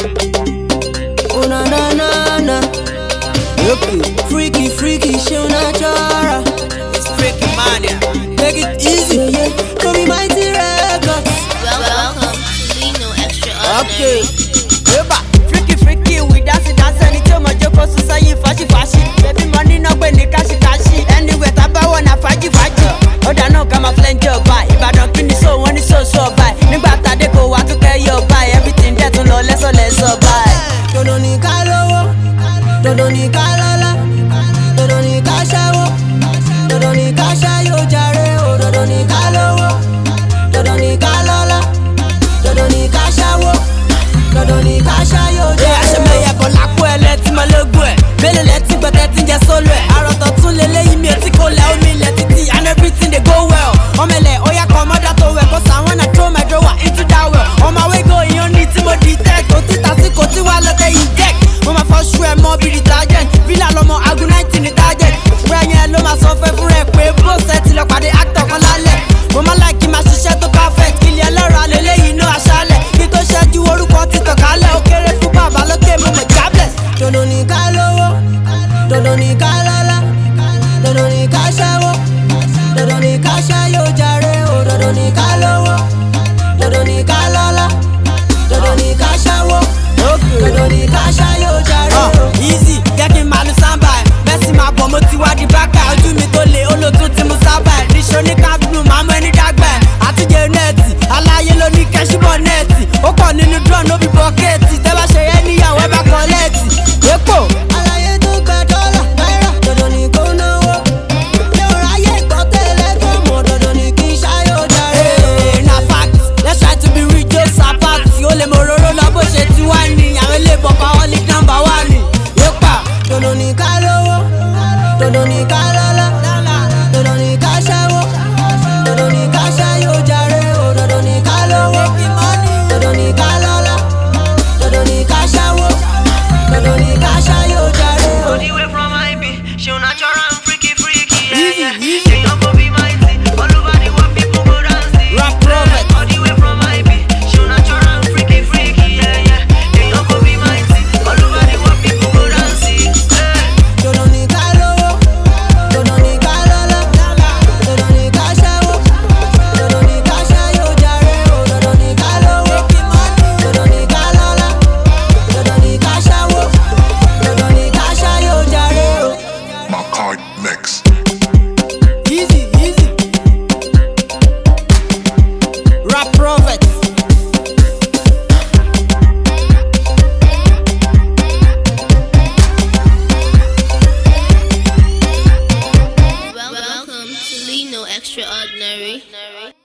Oh na na na na. Okay. Freaky, freaky, show natural. It's freaky mania. Take it easy, yeah. Call me Mighty Records. Welcome to Lino Extraordinary. Okay. Eba, freaky freaky, we dance any tí o mọ̀ jókòó sùn sẹ́yìn fàṣífàṣí. Baby money náà pè ní káṣíkáṣí. Anywhere tá bá wọ̀ náà fàjífàjí. Ó dáná ká máa flẹ́ńjì ọba. Ìbàdàn kí ni so wọ́n ní so ọba. Nígbà tàdé kò wá tún kẹ́ yọ ọba. Everything dẹ̀ tún lọ lẹ́sọ̀lẹ́sọ̀ ọba. Dodo ní ká lówó, dodo ní ká lọ́lá, dodo ní ká ṣẹ́wó, dodo ní ká ṣẹ́yó jàre o, dodo ní ká lówó, dodo ní ká lọ́lá, dodo ní ká ṣẹ́wó, dodo ní ká ṣẹ́yó Ẹ jàre o. àṣemẹyẹ bọ̀ lápò ẹ̀ lẹ́tí mọ́ lógún ẹ̀. Mélòó lẹ́tí gbọ́dẹ̀ tí ń jẹ sólò ẹ̀. Àròtọ̀ tún lélẹ́yìn mi ò tí kò lẹ̀ omi ilẹ̀ títí and everything dey go well. Ọmọlẹ̀ ó yá kan mọ́dá tó wẹ̀ kó sàwọn náà throw my drawer into that well. On my way go ìyọ́n ní tí mo detect. Kò tí tàsí kò tí wà lọ́tẹ̀ inject. Mo máa fọ́ ṣú ẹ̀ mọ́ bí detergent. Villa lọmọ aago 90 ní target. Rẹ̀yìn ẹ̀ ló máa sọ fẹ́ fún rẹ̀ pé bó ṣe ti lọ pàdé actor kan lálẹ́. Mo máa like kí n máa ṣiṣẹ́ tó perfect. Kí ilé ẹlẹ́rọ alẹ́lẹ́yìn náà aṣálẹ̀. Kí tó ṣẹ́jú orúkọ ti tàn kálẹ̀. Ó kéré fún bàbá lókè mo mọ̀ jobless. Dodo ní ká lówó, dodo ní ká lọ́lá, dodo ní ká ṣẹ́wó, dodo ní ká ṣẹ́yó jàre o, dodo ní ká lówó, dodo ní ká lọ́lá, dodo ní ká ṣẹ́wó, dodo ní ká ṣẹ́yó jàre o. Easy, jẹ́ kí n máa lu sábà ẹ̀. Mẹ́sì máa bọ̀ mo ti wá di bákà. Ojú mi tó le olótún tí mo sábà ẹ̀. Níṣó ní kábínú máa mọ ẹni dàgbà ẹ̀. Àtijọ́ nẹ́ẹ̀tì, aláyé ló ní kẹ́síbọ̀ nẹ́ẹ̀tì. Ó pọ̀ nínú drone ló bí bọ́kẹ́ẹ̀tì. Tẹ́ bá ṣe yẹ níyàwó ẹ bá kọ́lẹ́ẹ̀tì. Èpò. Aláyé tó gba dọ́là náírà, dodo ní kó náwó. Ṣé o ráyè gbọ́ tẹ́lẹ̀ tó mọ̀, dodo ní kí n ṣáyó jàre o. Hey, na fact, let's try to be real, jokes apart. Ó lè mọ òróró lọ bó ṣe ti wá ní. Àwọn ilé ìbọ̀pá wọn ní number one ni. Yépa. Dodo ní ká lówó, dodo ní ká lọ́lá, dodo ní ká ṣẹ́wó, dodo ní ká ṣẹ́yó jàre o, dodo ní ká lówó, dodo ní ká lọ́lá, dodo ní ká ṣẹ́wó, dodo ní ká ṣẹ́yó jàre o. All the way from IB, she natural and freaky, yeah, Easy, yeah. easy. They don't go be mighty, all over the world people go dancing. Rap prophet. All the way from IB, she natural and freaky, yeah, yeah. They don't go be mighty, all over the world people go dancing. Dodo ní ká lówó, dodo ní ká lọ́lá, dodo ní ká ṣẹ́wó, dodo ní ká ṣẹ́yó jàre o, dodo ní ká lówó, dodo ní ká lọ́lá, dodo ní ká ṣẹ́wó, dodo ní ká ṣẹ́yó jàre o. Makai Mix. Easy, easy. Rap prophet. Welcome to Lino Extraordinary.